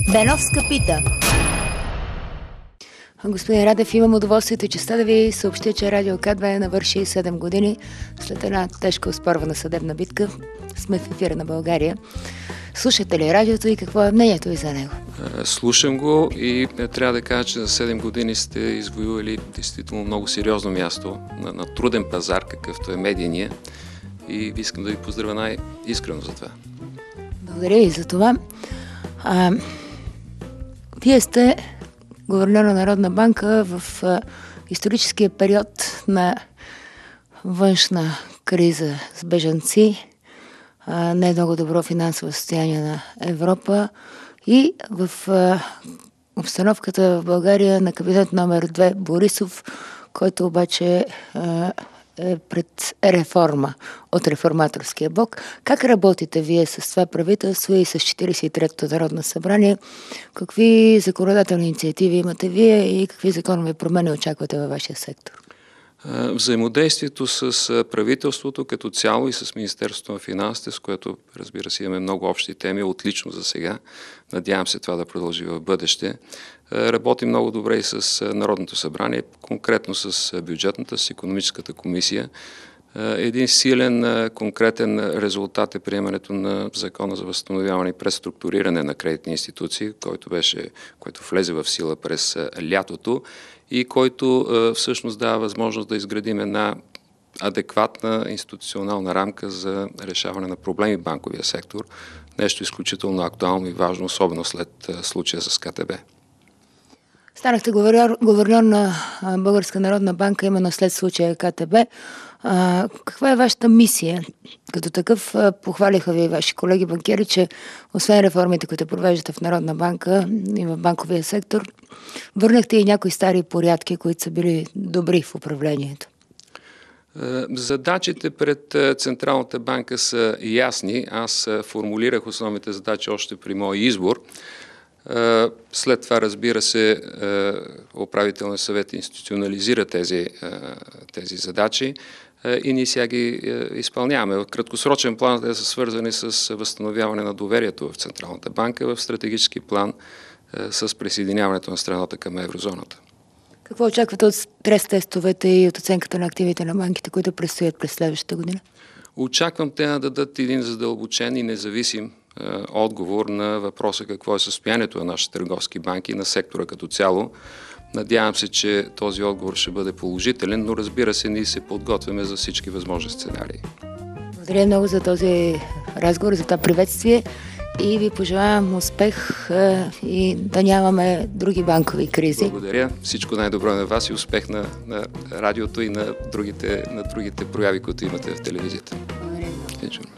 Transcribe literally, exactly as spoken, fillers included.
Беновска пита. Господин Радев, имам удоволствието и честа да ви съобщя, че Радио К две навърши седем години след една тежко оспорвана съдебна битка. Сме в ефира на България. Слушате ли радиото и какво е мнението ви за него? Слушам го и трябва да кажа, че за седем години сте извоювали действително много сериозно място на, на труден пазар, какъвто е медийния. И искам да ви поздравя най-искрено за това. Благодаря ви за това. А, вие сте гувернер на Народна банка в а, историческия период на външна криза с бежанци, а, не е много добро финансово състояние на Европа и в а, обстановката в България на кабинет номер две Борисов, който обаче а, е пред реформа от реформаторския блок. Как работите вие с това правителство и с четиридесет и третото Народно събрание? Какви законодателни инициативи имате вие и какви законови промени очаквате във вашия сектор? Взаимодействието с правителството като цяло и с Министерството на финансите, с което, разбира се, имаме много общи теми, отлично за сега. Надявам се това да продължи в бъдеще. Работим много добре и с Народното събрание, конкретно с бюджетната, с икономическата комисия. Един силен, конкретен резултат е приемането на Закона за възстановяване и преструктуриране на кредитни институции, който беше, който влезе в сила през лятото и който всъщност дава възможност да изградим една адекватна институционална рамка за решаване на проблеми в банковия сектор. Нещо изключително актуално и важно, особено след случая с К Т Б. Станахте гувернер, гувернер на Българска народна банка именно след случая К Т Б. А, каква е вашата мисия? Като такъв похвалиха ви ваши колеги банкери, че освен реформите, които провеждате в Народна банка и в банковия сектор, върнахте и някои стари порядки, които са били добри в управлението. Задачите пред Централната банка са ясни. Аз формулирах основните задачи още при моя избор. След това, разбира се, управителният съвет институционализира тези, тези задачи и ние сега ги изпълняваме. В краткосрочен план те са свързани с възстановяване на доверието в Централната банка, в стратегически план с присъединяването на страната към еврозоната. Какво очаквате от стрес-тестовете и от оценката на активите на банките, които предстоят през следващата година? Очаквам те да дадат един задълбочен и независим отговор на въпроса какво е състоянието на нашите търговски банки и на сектора като цяло. Надявам се, че този отговор ще бъде положителен, но разбира се, ние се подготвяме за всички възможни сценарии. Благодаря много за този разговор, за това приветствие и ви пожелавам успех и да нямаме други банкови кризи. Благодаря. Всичко най-добро на вас и успех на, на радиото и на другите, на другите прояви, които имате в телевизията. Благодаря.